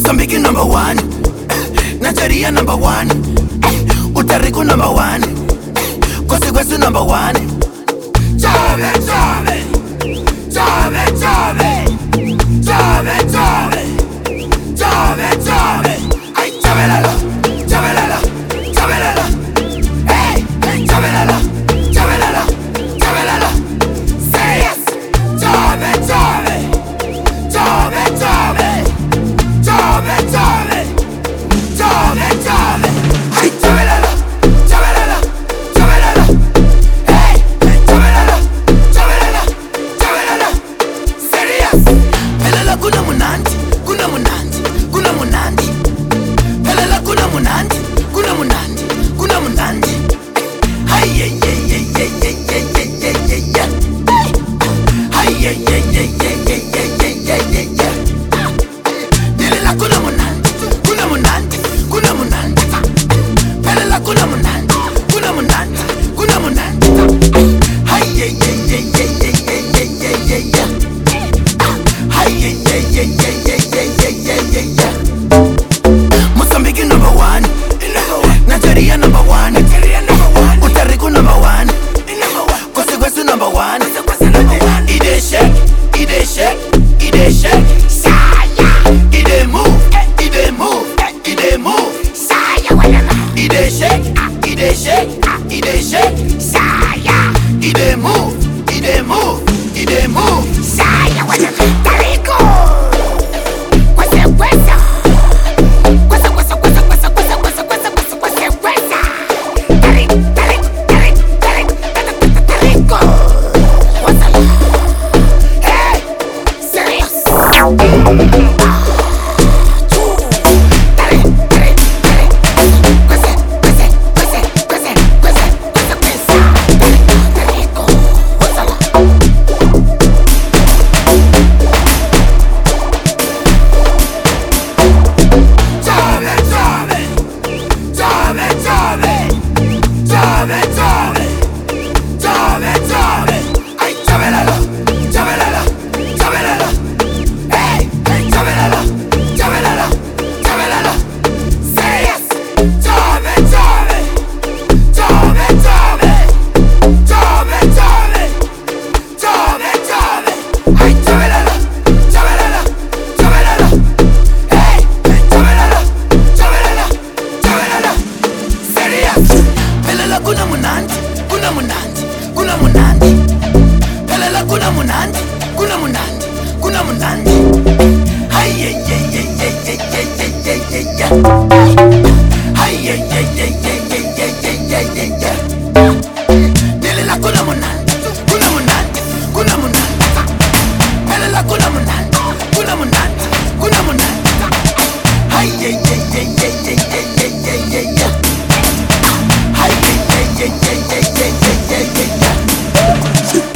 Mozambique number one, Nigeria number one, Utariku number one, Kwesi number one. Chove, chove, chove, chove, chove, chove, chove, chove. Ay, chavelala, chavelala, chavelala. Hey, hey, chavelala, chavelala, chavelala. Say yes. Chove, chove, chove, chove, chove, chove, chove, chove. Ay, chavelala, chavelala, chavelala. Hey, hey, chavelala, chavelala, chavelala. Serious. Pelela kuna munandi, kuna munandi, kuna munandi. Pelela kuna munandi, kuna munandi, kuna munandi. Hey, yeah, yeah, yeah, yeah, yeah, yeah, yeah, yeah, yeah. Hey, yeah, yeah, yeah, yeah, yeah, yeah, yeah, yeah, yeah. Pelela kuna munandi, kuna munandi, kuna munandi. Pelela kuna munandi, kuna munandi, kuna munandi. Hey, yeah, yeah, yeah, yeah, yeah, yeah, yeah, yeah, yeah. Hey, yeah, yeah, yeah, yeah, yeah, yeah, yeah, yeah, yeah. Mozambique number one, Nigeria number one, Utariku number one, Kwesi number one. Ide shake, ide shake, ide shake. Saya, ide move, ide move, ide move. Saya walala. Ide shake, ide shake, ide shake. Saya, ide move, ide move, ide move. Saya walala. Tariku. Kwesi. Kuna munandi, kuna munandi, kuna munandi. Pelela kuna munandi, kuna munandi, kuna munandi. Hey, yeah, yeah, yeah, yeah, yeah, yeah, yeah, yeah, yeah. Hey, yeah, yeah, yeah, yeah, yeah, yeah, yeah, yeah, yeah. Pelela kuna munandi, kuna munandi, kuna munandi. Pelela kuna munandi, kuna munandi, kuna munandi. Hey, yeah, yeah, yeah, yeah, yeah, yeah, yeah, yeah, yeah. Hey, yeah, yeah, yeah, yeah, yeah, yeah, yeah, yeah, yeah.